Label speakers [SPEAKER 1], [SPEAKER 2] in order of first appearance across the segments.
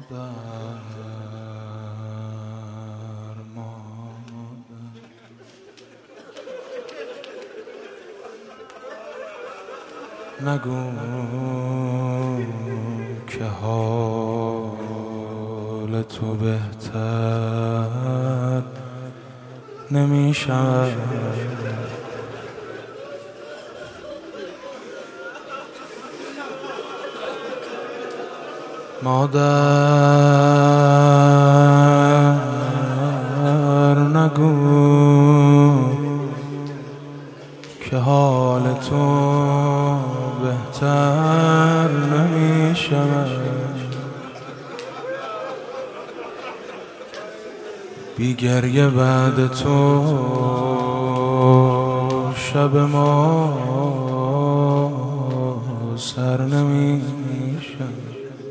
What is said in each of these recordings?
[SPEAKER 1] نگو که حال تو بهتر نمی شود. مادر نگو که حال تو بهتر نمی شود. بی گریه بعد تو شب ما سر نمی شود.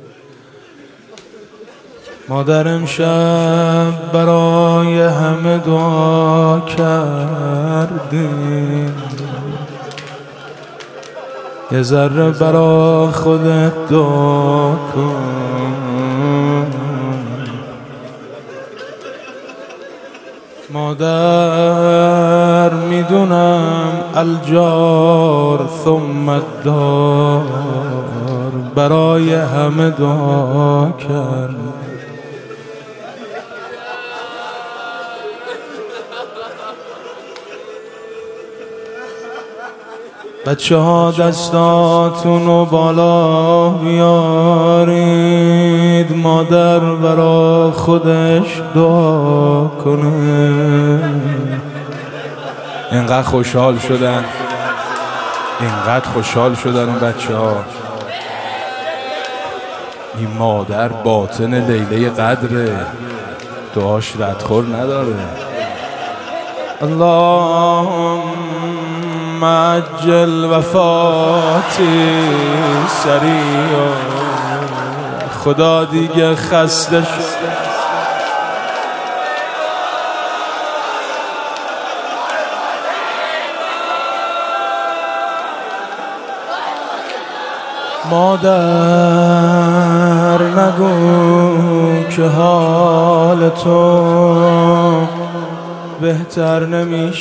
[SPEAKER 1] مادر امشب برای همه دعا کردیم، یه ذره برا خودت دعا کن. مادر میدونم الجار ثم الدار برای همه دعا کرد. بچه ها دستاتونو بالا بیارید، مادر برا خودش دعا کنه. اینقدر خوشحال شدن اون بچه ها. این مادر باطن لیله قدره، دعاش ردخور نداره. اللهم عجل وفاتی سریع. خدا دیگه خسته شد. مادر نگو که حال تو بهتر نمی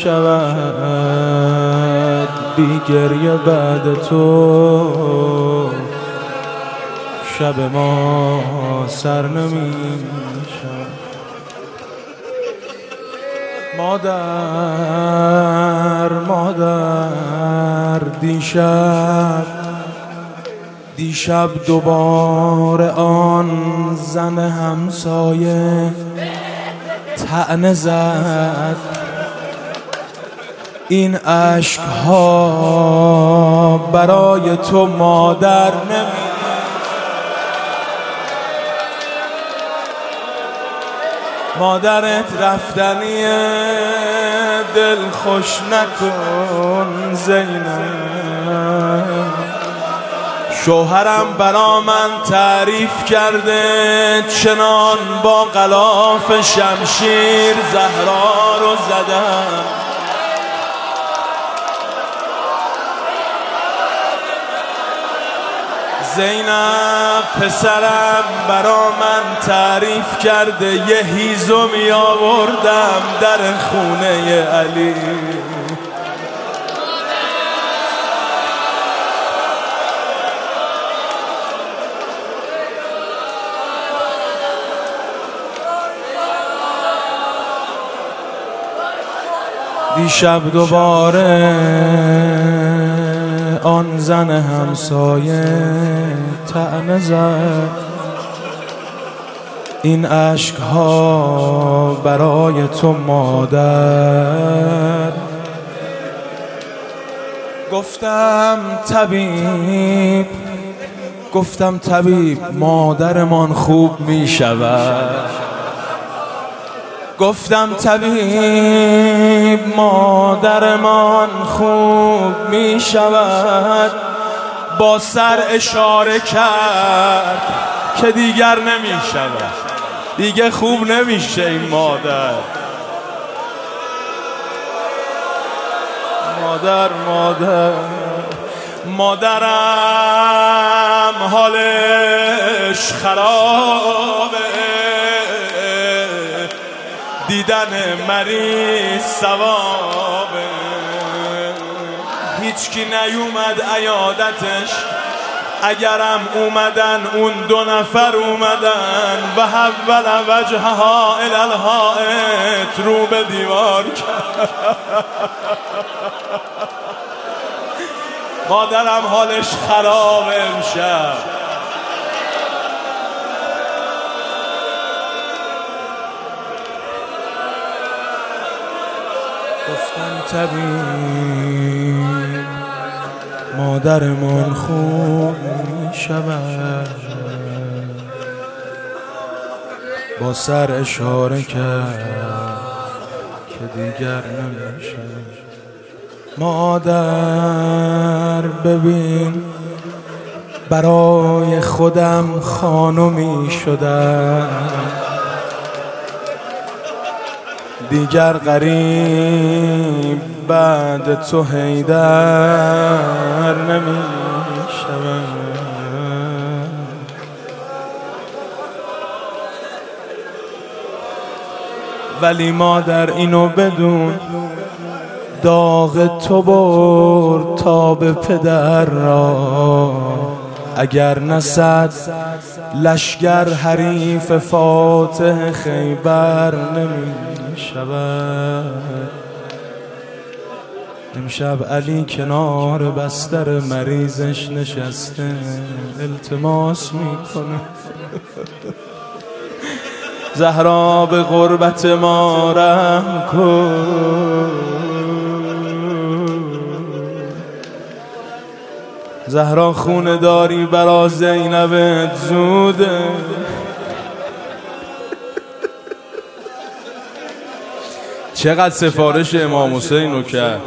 [SPEAKER 1] شود. بی گریه بعد تو شب ما سر نمی شود. مادر دیشب دوباره آن زن همسایه طعنه زد. این اشک‌ها برای تو مادر مادرت رفتنیه، دل خوش نکن زینب. شوهرم برا من تعریف کرده چنان با غلاف شمشیر زهرا رو زدم. زینب پسرم برا من تعریف کرده یه هیزمی آوردم در خونه علی. دیشب دوباره آن زن همسایه طعنه زد. این اشک‌ها برای تو مادر. گفتم طبیب مادرمان خوب می شود. گفتم طبیب مادرمان خوب می شود. با سر اشاره کرد که دیگر نمی شود، دیگه خوب نمیشه این مادر. مادرم حال حالش خرابه، دیدن مریض ثوابه. هیچکی نیومد عیادتش، اگرم اومدن اون 2 نفر اومدن و حول وجهها الی الحائط، رو به دیوار کرد. مادرم حالش خرابه امشب. گفتم طبیب مادرمان خوب می شود، با سر اشاره کرد که دیگر نمی شود. مادر ببین برای خودم خانمی شدم، دیگر غریب بعد تو حیدر نمی شود. ولی مادر اینو بدون، داغ تو برد تا به پدر را، اگر نصد لشگر حریف فاتح خیبر نمی شود. امشب علی کنار بستر مریضش نشسته التماس میکنه زهرا به غربت ما رحم کن، زهرا خونه داری برا زینبت زوده. چقدر سفارش امام حسین رو کرد.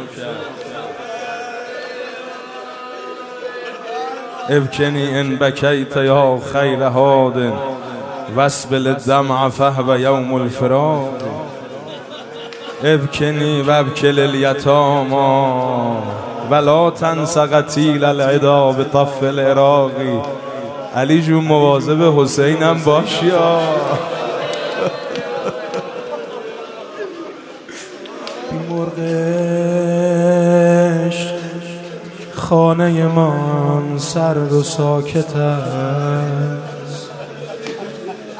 [SPEAKER 1] ابکنی ان بکیت یا خیر هاد واسبل الدمع فهو یوم الفراق، ابکنی و ابکل الیتاما ولا تنس قتیل العدا بطف العراقی. علی جون مواظب حسینم باشی. مرغش خانه من سرد و ساکت است،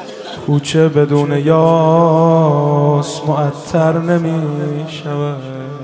[SPEAKER 1] کوچه بدون یاس معطر نمی شود.